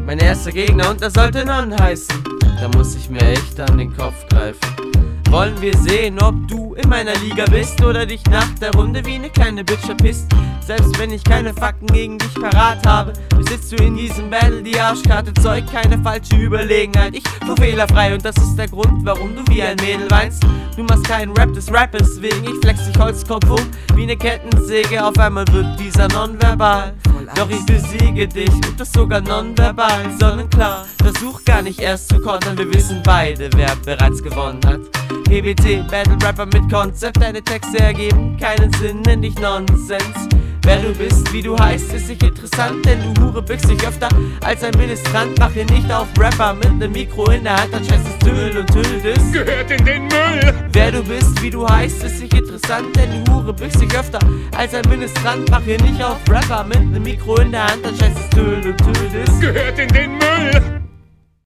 Mein erster Gegner und das sollte Non heißen. Da muss ich mir echt an den Kopf greifen. Wollen wir sehen, ob du in meiner Liga bist oder dich nach der Runde wie ne kleine Bitch verpisst. Selbst wenn ich keine Fakten gegen dich parat habe, besitzt du in diesem Battle die Arschkarte. Zeug keine falsche Überlegenheit, ich fahr fehlerfrei und das ist der Grund, warum du wie ein Mädel weinst. Du machst keinen Rap des Rappers wegen, ich flex dich Holzkopf wie ne Kettensäge. Auf einmal wird dieser nonverbal, doch ich besiege dich und das sogar nonverbal. Sonnenklar, versuch gar nicht erst zu kontern, wir wissen beide, wer bereits gewonnen hat. PBT, Battle Rapper mit Konzept, deine Texte ergeben keinen Sinn, nenn dich Nonsens. Wer du bist, wie du heißt, ist nicht interessant, denn du Hure büchst dich öfter als ein Ministrant. Mach hier nicht auf Rapper mit nem Mikro in der Hand, dann scheißt es Tüll und Tüldes gehört in den Müll. Wer du bist, wie du heißt, ist nicht interessant, denn du Hure büchst dich öfter als ein Ministrant. Mach hier nicht auf Rapper mit nem Mikro in der Hand, dann scheißt es Tüll und Tüldes gehört in den Müll.